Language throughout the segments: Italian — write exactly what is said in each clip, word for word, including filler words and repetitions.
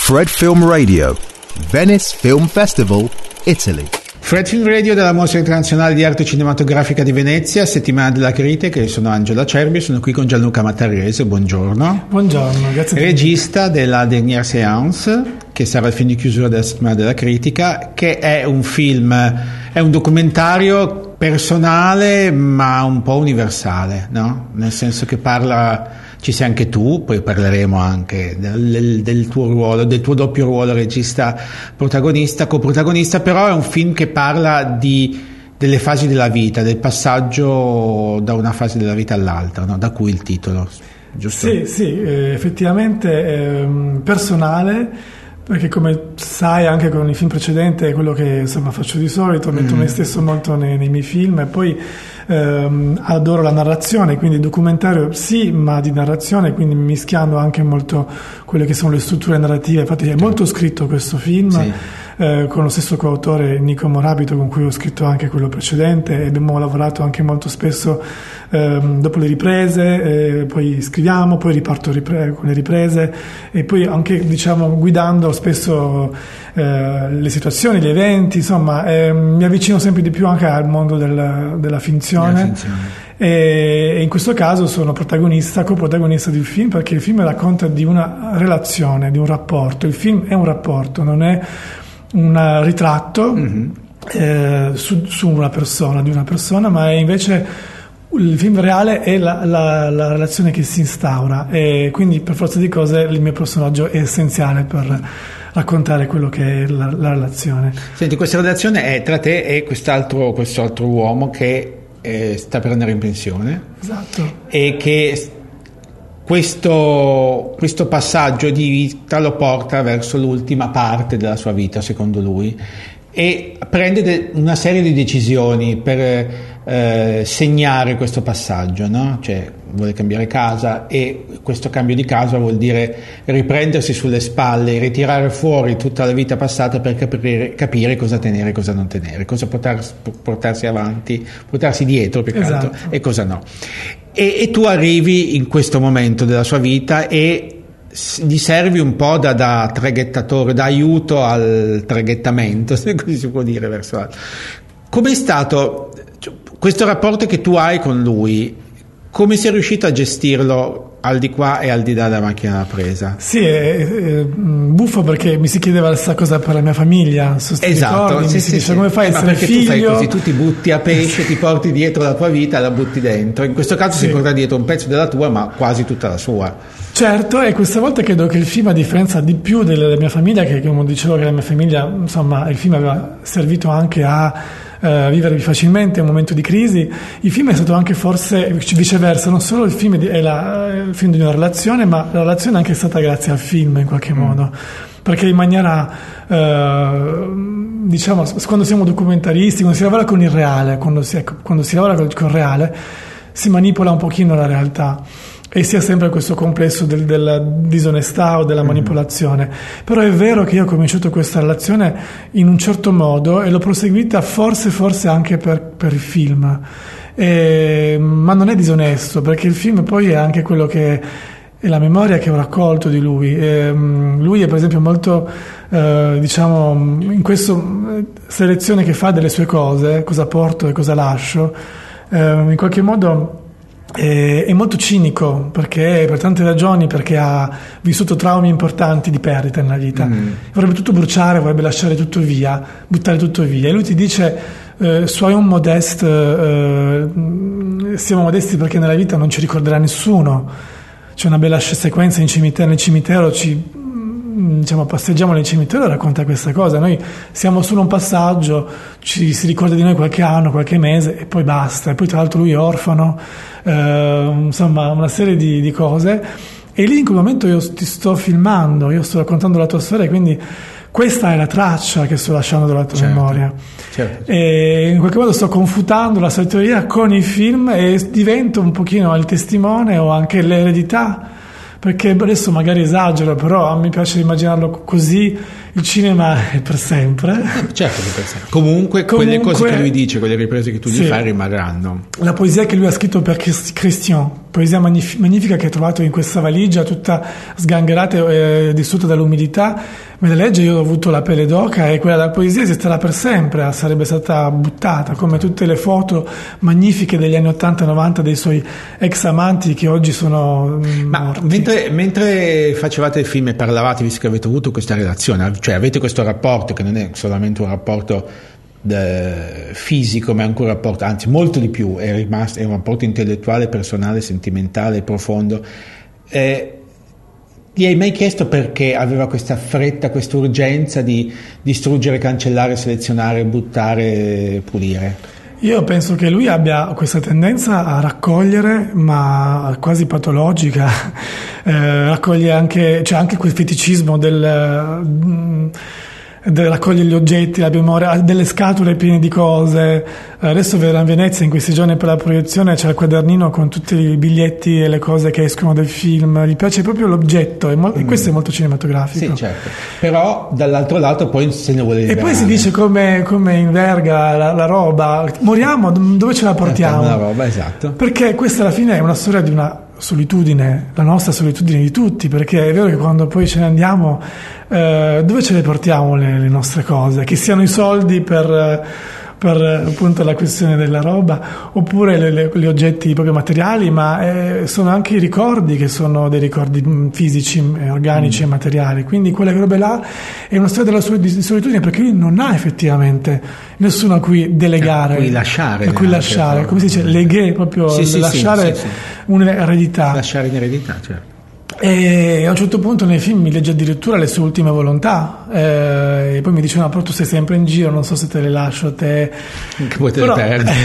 Fred Film Radio, Venice Film Festival, Italy. Fred Film Radio della Mostra Internazionale di Arte Cinematografica di Venezia, settimana della critica. Io sono Angela Cerbi, sono qui con Gianluca Mattarese, buongiorno. Buongiorno, grazie a te. Regista della Dernière Séance, che sarà il film di chiusura della settimana della critica, che è un film, è un documentario personale ma un po' universale, no? Nel senso che parla, ci sei anche tu, poi parleremo anche del, del tuo ruolo, del tuo doppio ruolo, regista protagonista, coprotagonista, però è un film che parla di delle fasi della vita, del passaggio da una fase della vita all'altra, no? Da cui il titolo, giusto? Sì, sì, eh, effettivamente è personale, perché come sai anche con i film precedenti è quello che insomma faccio di solito, metto mm. me stesso molto nei, nei miei film, e poi ehm, adoro la narrazione, quindi documentario sì, ma di narrazione, quindi mischiando anche molto quelle che sono le strutture narrative. Infatti è molto scritto questo film, sì. eh, con lo stesso coautore Nico Morabito, con cui ho scritto anche quello precedente, e abbiamo lavorato anche molto spesso ehm, dopo le riprese, eh, poi scriviamo, poi riparto ripre- con le riprese, e poi anche diciamo guidando spesso eh, le situazioni, gli eventi, insomma eh, mi avvicino sempre di più anche al mondo del, della finzione, finzione. E, e in questo caso sono protagonista, coprotagonista di un film, perché il film racconta di una relazione, di un rapporto. Il film è un rapporto, non è un ritratto mm-hmm. eh, su, su una persona, di una persona, ma è invece il film reale è la, la, la relazione che si instaura, e quindi per forza di cose il mio personaggio è essenziale per raccontare quello che è la, la relazione. Senti, questa relazione è tra te e quest'altro, quest'altro uomo che eh, sta per andare in pensione. Esatto. E che questo, questo passaggio di vita lo porta verso l'ultima parte della sua vita, secondo lui, e prende de- una serie di decisioni per eh, segnare questo passaggio, no? Cioè vuole cambiare casa, e questo cambio di casa vuol dire riprendersi sulle spalle, ritirare fuori tutta la vita passata per capire, capire cosa tenere e cosa non tenere, cosa poter, portarsi avanti, portarsi dietro più che altro, esatto. E cosa no. E, e tu arrivi in questo momento della sua vita e gli servi un po' da, da traghettatore, da aiuto al traghettamento, se così si può dire, verso l'altro. Com'è stato questo rapporto che tu hai con lui? Come sei riuscito a gestirlo al di qua e al di là della macchina da presa? Sì, è, è buffo, perché mi si chiedeva la stessa cosa per la mia famiglia. Esatto, ricordi, sì, mi si sì, dice sì. come fai a eh, essere ma perché figlio? tu fai così, tu ti butti a pesce, ti porti dietro la tua vita e la butti dentro. In questo caso sì. Si porta dietro un pezzo della tua, ma quasi tutta la sua. Certo, e questa volta credo che il film, a differenza di più della mia famiglia, che come dicevo che la mia famiglia, insomma, il film aveva servito anche a uh, vivere facilmente un momento di crisi, il film è stato anche forse viceversa, non solo il film è la, il film di una relazione, ma la relazione è anche stata grazie al film in qualche mm. modo, perché in maniera uh, diciamo, quando siamo documentaristi, quando si lavora con il reale, quando si, quando si lavora col, col reale, si manipola un pochino la realtà, e sia sempre questo complesso del, della disonestà o della manipolazione. Mm-hmm. Però è vero che io ho cominciato questa relazione in un certo modo e l'ho proseguita forse forse anche per, per il film, e, ma non è disonesto, perché il film poi è anche quello che è la memoria che ho raccolto di lui. E, um, lui è per esempio molto uh, diciamo in questa selezione che fa delle sue cose, cosa porto e cosa lascio, uh, in qualche modo è molto cinico, perché per tante ragioni, perché ha vissuto traumi importanti di perdita nella vita, mm. vorrebbe tutto bruciare, vorrebbe lasciare tutto via, buttare tutto via, e lui ti dice eh, soyons modeste, eh, siamo modesti perché nella vita non ci ricorderà nessuno. C'è una bella sequenza in cimitero, nel cimitero ci diciamo passeggiamo nel cimitero e racconta questa cosa, noi siamo solo un passaggio, ci si ricorda di noi qualche anno, qualche mese e poi basta, e poi tra l'altro lui è orfano, eh, insomma una serie di, di cose, e lì in quel momento io ti sto filmando, io sto raccontando la tua storia, quindi questa è la traccia che sto lasciando dalla tua certo, memoria, certo. E in qualche modo sto confutando la storia con il film e divento un pochino il testimone o anche l'eredità, perché adesso magari esagero, però mi piace immaginarlo così, il cinema è per sempre. Certo che per sempre. Comunque, Comunque quelle cose che lui dice, quelle riprese che tu gli sì, fai rimarranno. La poesia che lui ha scritto per Christian, poesia magnif- magnifica che ho trovato in questa valigia tutta sgangherata e distrutta dall'umidità, me la legge, io ho avuto la pelle d'oca e quella della poesia esisterà per sempre, sarebbe stata buttata come tutte le foto magnifiche degli anni ottanta novanta dei suoi ex amanti che oggi sono Ma morti. mentre, mentre facevate il film e parlavate, visto che avete avuto questa relazione, cioè avete questo rapporto che non è solamente un rapporto fisico, ma è anche un rapporto, anzi molto di più, è rimasto, è un rapporto intellettuale, personale, sentimentale, profondo. Eh, gli hai mai chiesto perché aveva questa fretta, questa urgenza di distruggere, cancellare, selezionare, buttare, pulire? Io penso che lui abbia questa tendenza a raccogliere, ma quasi patologica, eh, raccoglie anche, c'è anche quel feticismo del... Mm, raccoglie gli oggetti, la memoria, ha delle scatole piene di cose. Adesso verrà a Venezia in questi giorni per la proiezione, c'è il quadernino con tutti i biglietti e le cose che escono del film, gli piace proprio l'oggetto e, mo- mm. e questo è molto cinematografico. Sì, certo. Però dall'altro lato poi se ne vuole liberare. E poi si dice come, come in verga la, la roba, moriamo, dove ce la portiamo? La roba, esatto. Perché questa alla fine è una storia di una solitudine, la nostra solitudine di tutti, perché è vero che quando poi ce ne andiamo, eh, dove ce le portiamo le, le nostre cose? Che siano i soldi per, per appunto la questione della roba, oppure le, le, gli oggetti proprio materiali, ma eh, sono anche i ricordi che sono dei ricordi fisici, organici mm. e materiali. Quindi quelle robe là è una storia della sua di solitudine, perché lui non ha effettivamente nessuno a cui delegare, a cui lasciare, a cui lasciare, anche, come si dice, leghe, proprio sì, sì, lasciare sì, sì, sì. un'eredità. Lasciare in eredità, certo. E a un certo punto nel film mi legge addirittura le sue ultime volontà, eh, e poi mi dice: no, però tu sei sempre in giro, non so se te le lascio a te, che poi te però, le perdi.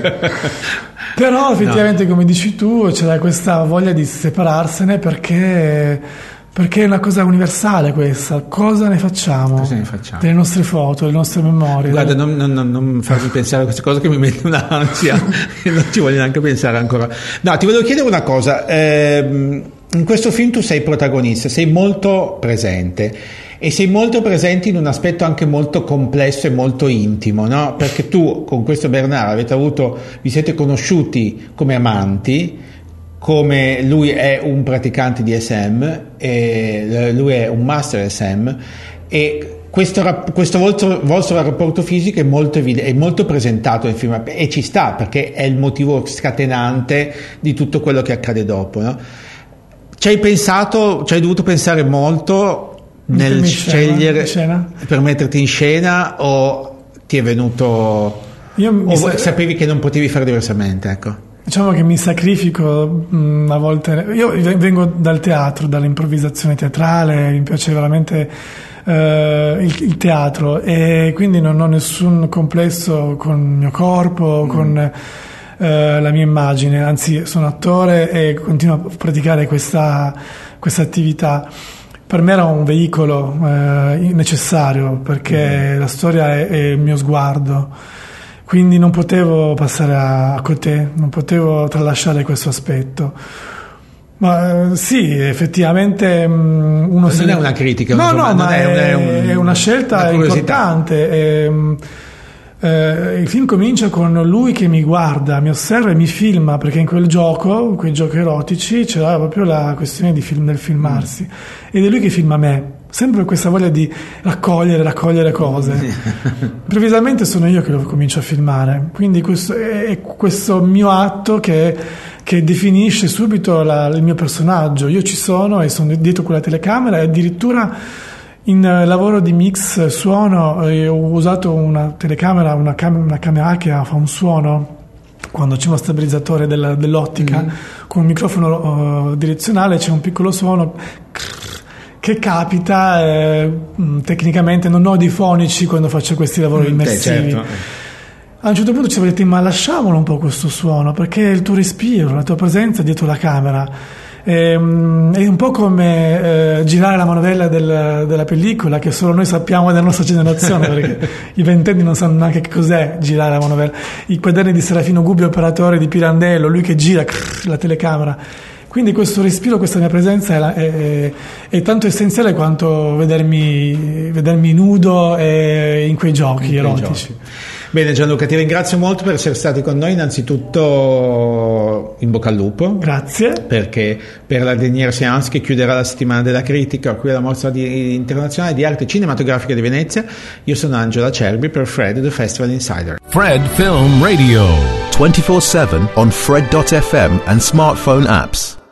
Però effettivamente no. Come dici tu, c'era questa voglia di separarsene, perché perché è una cosa universale questa. Cosa ne facciamo? Cosa ne facciamo? Delle nostre foto, delle nostre memorie. Guarda, non, non, non, non farmi pensare a queste cose che mi mette un'ansia e non ci voglio neanche pensare ancora. No, ti volevo chiedere una cosa. Eh, in questo film tu sei protagonista, sei molto presente e sei molto presente in un aspetto anche molto complesso e molto intimo, no? Perché tu con questo Bernard avete avuto, vi siete conosciuti come amanti, come lui è un praticante di S M e lui è un master S M, e questo, questo vostro, vostro rapporto fisico è molto, è molto presentato nel film, e ci sta, perché è il motivo scatenante di tutto quello che accade dopo, no? Ci hai pensato, ci hai dovuto pensare molto nel scegliere scena, per metterti in scena, o ti è venuto, Io o sa- sapevi che non potevi fare diversamente, ecco? Diciamo che mi sacrifico mh, a volte. Io vengo dal teatro, dall'improvvisazione teatrale, mi piace veramente eh, il, il teatro, e quindi non ho nessun complesso con il mio corpo, mm. con eh, la mia immagine, anzi sono attore e continuo a praticare questa, questa attività. Per me era un veicolo eh, necessario, perché mm. la storia è, è il mio sguardo. Quindi non potevo passare a, a Cotè, non potevo tralasciare questo aspetto. Ma eh, sì, effettivamente mh, uno non se è una critica, no, insomma, no, ma è, è, un, è una scelta una importante. E, mh, eh, il film comincia con lui che mi guarda, mi osserva e mi filma, perché in quel gioco, in quei giochi erotici, c'era proprio la questione di film, del filmarsi, mm. ed è lui che filma me. Sempre questa voglia di raccogliere, raccogliere cose. Improvvisamente sono io che lo comincio a filmare, quindi questo è questo mio atto che, che definisce subito la, il mio personaggio. Io ci sono e sono dietro quella telecamera, e addirittura in lavoro di mix suono eh, ho usato una telecamera, una, cam- una camera che fa un suono quando c'è uno stabilizzatore della, dell'ottica, mm-hmm. con un microfono uh, direzionale c'è un piccolo suono che capita, eh, tecnicamente non ho dei fonici quando faccio questi lavori immersivi. Certo. A un certo punto ci siamo detti: ma lasciamolo un po' questo suono, perché è il tuo respiro, la tua presenza dietro la camera. E, um, è un po' come eh, girare la manovella del, della pellicola, che solo noi sappiamo della nostra generazione, perché i ventenni non sanno neanche che cos'è girare la manovella. I quaderni di Serafino Gubbio, operatore di Pirandello, lui che gira crrr, la telecamera. Quindi questo respiro, questa mia presenza è, la, è, è, è tanto essenziale quanto vedermi, vedermi nudo e in quei giochi in quei erotici. Giochi. Bene Gianluca, ti ringrazio molto per essere stati con noi. Innanzitutto in bocca al lupo. Grazie. Perché per la Dernière Séance, che chiuderà la settimana della critica qui alla Mostra di, internazionale di arte cinematografica di Venezia, io sono Angela Cerbi per Fred, The Festival Insider. Fred Film Radio twenty-four seven on Fred dot f m and smartphone apps.